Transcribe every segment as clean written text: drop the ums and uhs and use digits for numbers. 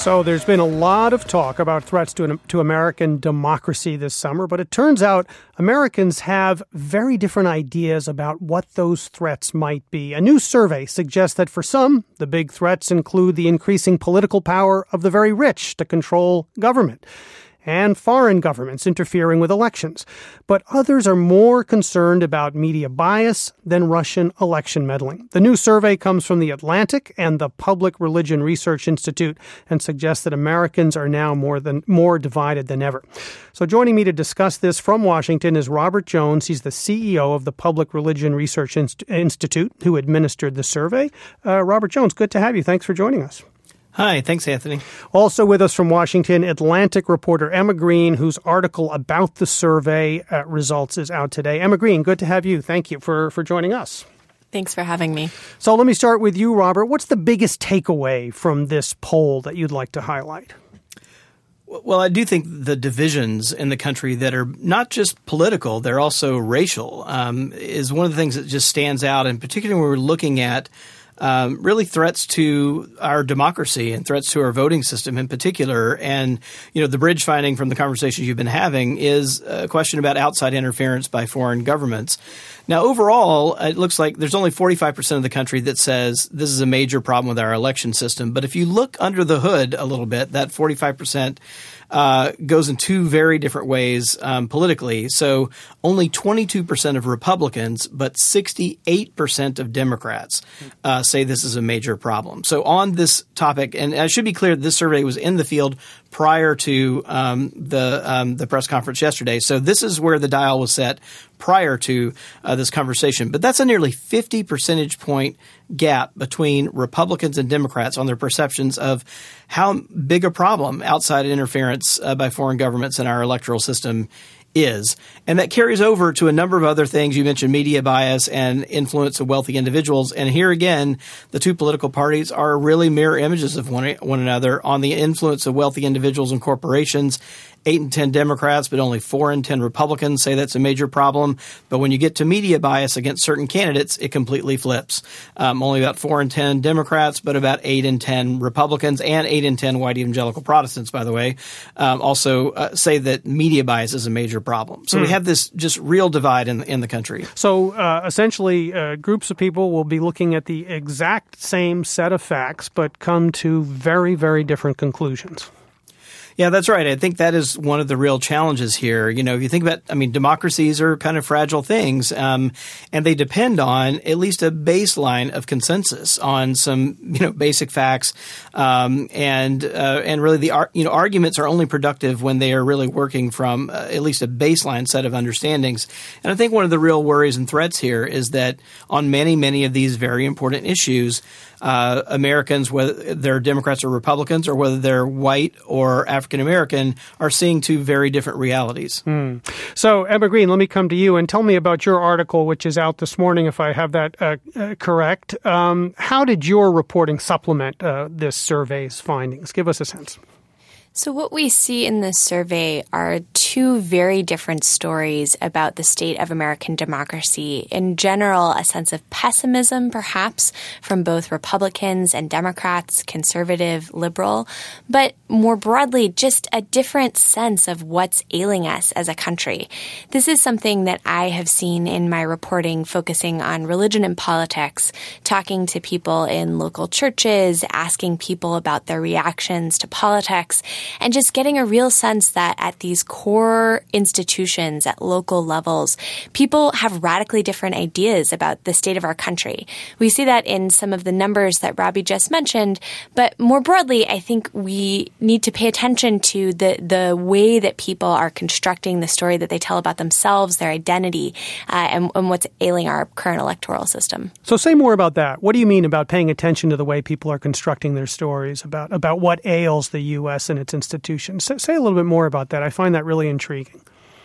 So there's been a lot of talk about threats to American democracy this summer, but it turns out Americans have very different ideas about what those threats might be. A new survey suggests that for some, the big threats include the increasing political power of the very rich to control government and foreign governments interfering with elections. But others are more concerned about media bias than Russian election meddling. The new survey comes from The Atlantic and the Public Religion Research Institute and suggests that Americans are now more divided than ever. So joining me to discuss this from Washington is Robert Jones. He's the CEO of the Public Religion Research Institute, who administered the survey. Robert Jones, good to have you. Thanks for joining us. Hi, thanks, Anthony. Also with us from Washington, Atlantic reporter Emma Green, whose article about the survey results is out today. Emma Green, good to have you. Thank you for joining us. Thanks for having me. So let me start with you, Robert. What's the biggest takeaway from this poll that you'd like to highlight? Well, I do think the divisions in the country that are not just political, they're also racial, is one of the things that just stands out, and particularly when we're looking at really threats to our democracy and threats to our voting system in particular. And, the bridge finding from the conversations you've been having is a question about outside interference by foreign governments. Now, overall, it looks like there's only 45% of the country that says this is a major problem with our election system. But if you look under the hood a little bit, that 45% goes in two very different ways politically. So only 22% of Republicans, but 68% of Democrats say this is a major problem. So on this topic, and I should be clear, this survey was in the field prior to the press conference yesterday. So this is where the dial was set prior to this conversation. But that's a nearly 50 percentage point gap between Republicans and Democrats on their perceptions of how big a problem outside interference by foreign governments in our electoral system is. And that carries over to a number of other things. You mentioned media bias and influence of wealthy individuals. And here again, the two political parties are really mirror images of one another on the influence of wealthy individuals and corporations. 8 in 10 Democrats, but only 4 in 10 Republicans say that's a major problem. But when you get to media bias against certain candidates, it completely flips. Only about 4 in 10 Democrats, but about 8 in 10 Republicans and 8 in 10 white evangelical Protestants, by the way, also say that media bias is a major problem. So we have this just real divide in the country. So essentially, groups of people will be looking at the exact same set of facts, but come to very, very different conclusions. Yeah, that's right. I think that is one of the real challenges here. If you think about, democracies are kind of fragile things, and they depend on at least a baseline of consensus on some, basic facts, and really the arguments are only productive when they are really working from at least a baseline set of understandings. And I think one of the real worries and threats here is that on many, many of these very important issues, Americans, whether they're Democrats or Republicans, or whether they're white or African American, are seeing two very different realities. So, Emma Green, let me come to you and tell me about your article, which is out this morning, if I have that correct. How did your reporting supplement this survey's findings? Give us a sense. So what we see in this survey are two very different stories about the state of American democracy. In general, a sense of pessimism, perhaps, from both Republicans and Democrats, conservative, liberal, but more broadly, just a different sense of what's ailing us as a country. This is something that I have seen in my reporting focusing on religion and politics, talking to people in local churches, asking people about their reactions to politics, and just getting a real sense that at these core institutions at local levels, people have radically different ideas about the state of our country. We see that in some of the numbers that Robbie just mentioned, but more broadly, I think we need to pay attention to the way that people are constructing the story that they tell about themselves, their identity, and what's ailing our current electoral system. So say more about that. What do you mean about paying attention to the way people are constructing their stories about what ails the U.S. and its institutions? Say a little bit more about that. I find that really intriguing.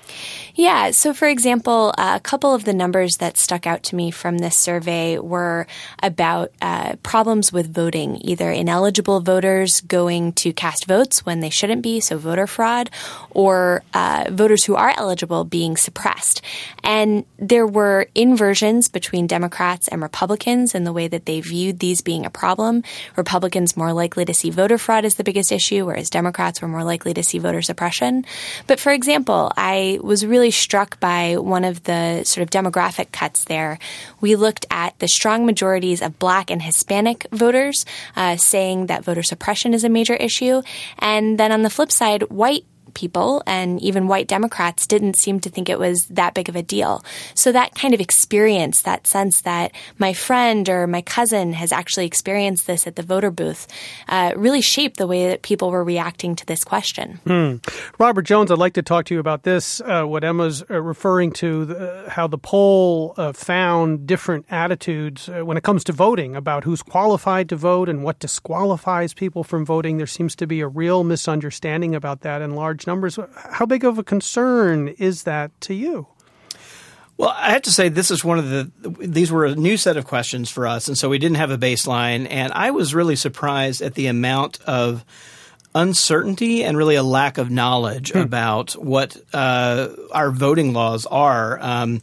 Yeah. So, for example, a couple of the numbers that stuck out to me from this survey were about problems with voting, either ineligible voters going to cast votes when they shouldn't be, so voter fraud, or voters who are eligible being suppressed. And there were inversions between Democrats and Republicans in the way that they viewed these being a problem. Republicans more likely to see voter fraud as the biggest issue, whereas Democrats were more likely to see voter suppression. But, for example, I was really struck by one of the sort of demographic cuts there. We looked at the strong majorities of Black and Hispanic voters saying that voter suppression is a major issue. And then on the flip side, white people and even white Democrats didn't seem to think it was that big of a deal. So that kind of experience, that sense that my friend or my cousin has actually experienced this at the voter booth, really shaped the way that people were reacting to this question. Robert Jones, I'd like to talk to you about this, what Emma's referring to, how the poll found different attitudes when it comes to voting, about who's qualified to vote and what disqualifies people from voting. There seems to be a real misunderstanding about that in large numbers. How big of a concern is that to you? Well, I have to say this is these were a new set of questions for us, and so we didn't have a baseline. And I was really surprised at the amount of uncertainty and really a lack of knowledge about what our voting laws are.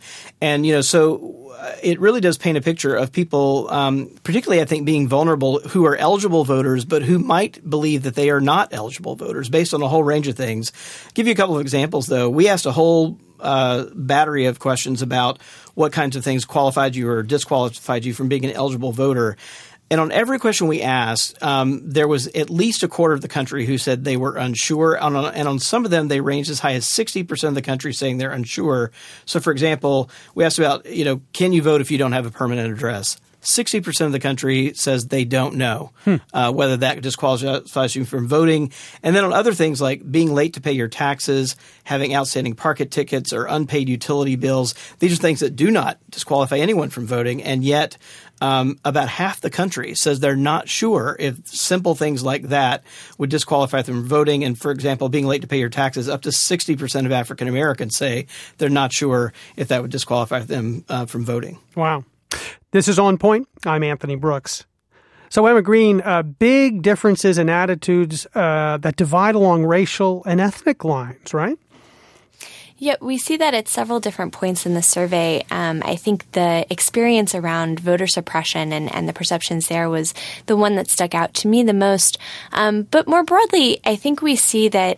So it really does paint a picture of people, particularly I think being vulnerable, who are eligible voters, but who might believe that they are not eligible voters based on a whole range of things. I'll give you a couple of examples, though. We asked a whole battery of questions about what kinds of things qualified you or disqualified you from being an eligible voter. And on every question we asked, there was at least a quarter of the country who said they were unsure. And on some of them, they ranged as high as 60% of the country saying they're unsure. So, for example, we asked about, can you vote if you don't have a permanent address? 60% of the country says they don't know whether that disqualifies you from voting. And then on other things like being late to pay your taxes, having outstanding parking tickets, or unpaid utility bills, these are things that do not disqualify anyone from voting. And yet about half the country says they're not sure if simple things like that would disqualify them from voting. And, for example, being late to pay your taxes, up to 60% of African Americans say they're not sure if that would disqualify them from voting. Wow. This is On Point. I'm Anthony Brooks. So, Emma Green, big differences in attitudes that divide along racial and ethnic lines, right? Yeah, we see that at several different points in the survey. I think the experience around voter suppression and the perceptions there was the one that stuck out to me the most. But more broadly, I think we see that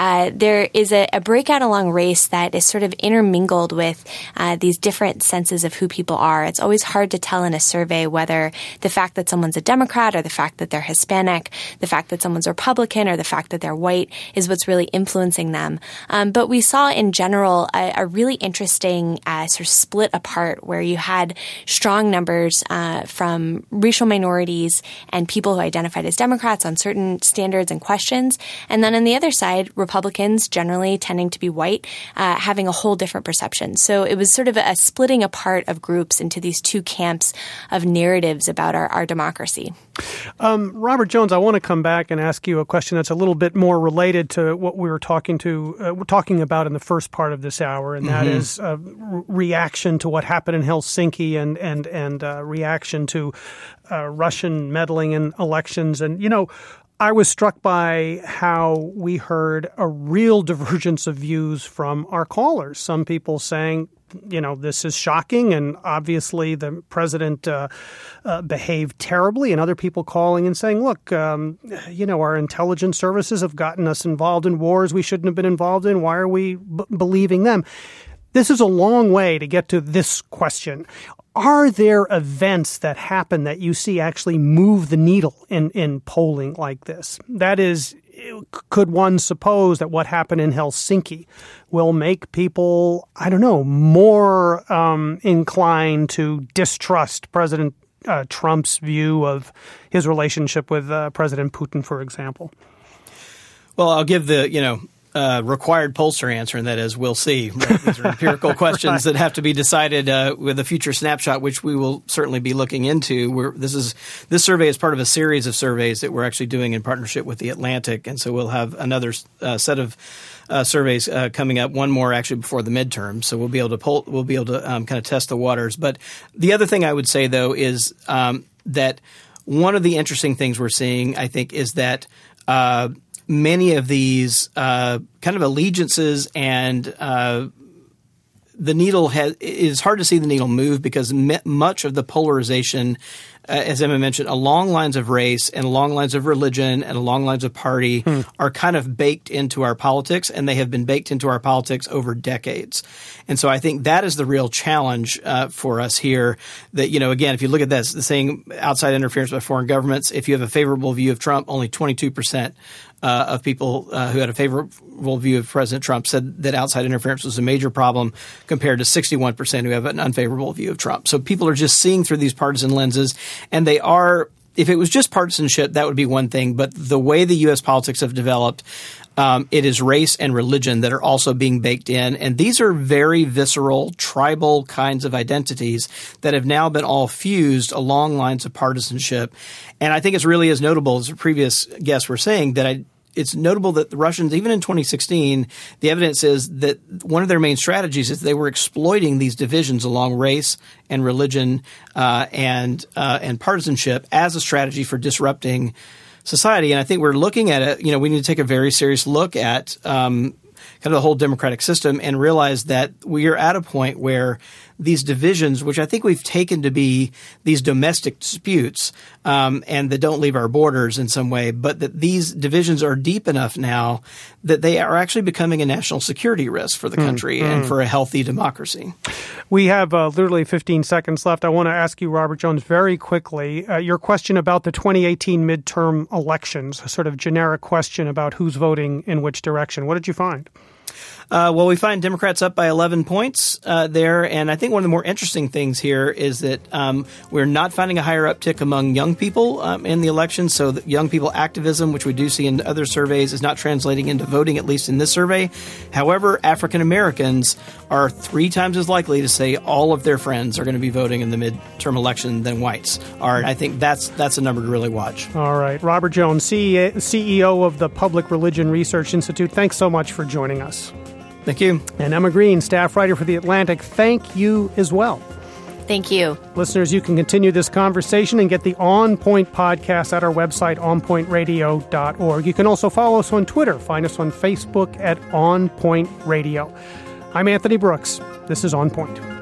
there is a breakout along race that is sort of intermingled with these different senses of who people are. It's always hard to tell in a survey whether the fact that someone's a Democrat or the fact that they're Hispanic, the fact that someone's Republican or the fact that they're white is what's really influencing them. But we saw in general a really interesting sort of split apart where you had strong numbers from racial minorities and people who identified as Democrats on certain standards and questions. And then on the other side, Republicans generally tending to be white, having a whole different perception. So it was sort of a splitting apart of groups into these two camps of narratives about our democracy. Robert Jones, I want to come back and ask you a question that's a little bit more related to what we were talking about in the first part of this hour, and that is reaction to what happened in Helsinki and reaction to Russian meddling in elections. And, I was struck by how we heard a real divergence of views from our callers. Some people saying, this is shocking, and obviously the president behaved terribly, and other people calling and saying, look, our intelligence services have gotten us involved in wars we shouldn't have been involved in. Why are we believing them? This is a long way to get to this question. Are there events that happen that you see actually move the needle in polling like this? That is, could one suppose that what happened in Helsinki will make people, more inclined to distrust President Trump's view of his relationship with President Putin, for example? Well, I'll give the, required pollster answer, and that is, we'll see. Right? These are empirical questions that have to be decided with a future snapshot, which we will certainly be looking into. This survey is part of a series of surveys that we're actually doing in partnership with The Atlantic, and so we'll have another set of surveys coming up. One more actually before the midterm, so we'll be able to kind of test the waters. But the other thing I would say, though, is that one of the interesting things we're seeing, I think, is that many of these kind of allegiances and the needle it is hard to see the needle move because much of the polarization, as Emma mentioned, along lines of race and along lines of religion and along lines of party are kind of baked into our politics, and they have been baked into our politics over decades. And so I think that is the real challenge for us here. That, again, if you look at this, the saying outside interference by foreign governments, if you have a favorable view of Trump, only 22% of people who had a favorable view of President Trump said that outside interference was a major problem, compared to 61% who have an unfavorable view of Trump. So people are just seeing through these partisan lenses, and they are – if it was just partisanship, that would be one thing. But the way the U.S. politics have developed, it is race and religion that are also being baked in. And these are very visceral, tribal kinds of identities that have now been all fused along lines of partisanship. And I think it's really as notable as the previous guests were saying that it's notable that the Russians, even in 2016, the evidence is that one of their main strategies is they were exploiting these divisions along race and religion and partisanship as a strategy for disrupting society. And I think we're looking at it. We need to take a very serious look at kind of the whole democratic system and realize that we are at a point where these divisions, which I think we've taken to be these domestic disputes and that don't leave our borders in some way, but that these divisions are deep enough now that they are actually becoming a national security risk for the country and for a healthy democracy. We have literally 15 seconds left. I want to ask you, Robert Jones, very quickly, your question about the 2018 midterm elections, a sort of generic question about who's voting in which direction. What did you find? Well, we find Democrats up by 11 points there. And I think one of the more interesting things here is that we're not finding a higher uptick among young people in the election. So that young people activism, which we do see in other surveys, is not translating into voting, at least in this survey. However, African Americans are 3 times as likely to say all of their friends are going to be voting in the midterm election than whites are. And I think that's a number to really watch. All right. Robert Jones, CEO of the Public Religion Research Institute, thanks so much for joining us. Thank you. And Emma Green, staff writer for The Atlantic, thank you as well. Thank you. Listeners, you can continue this conversation and get the On Point podcast at our website, onpointradio.org. You can also follow us on Twitter. Find us on Facebook at On Point Radio. I'm Anthony Brooks. This is On Point.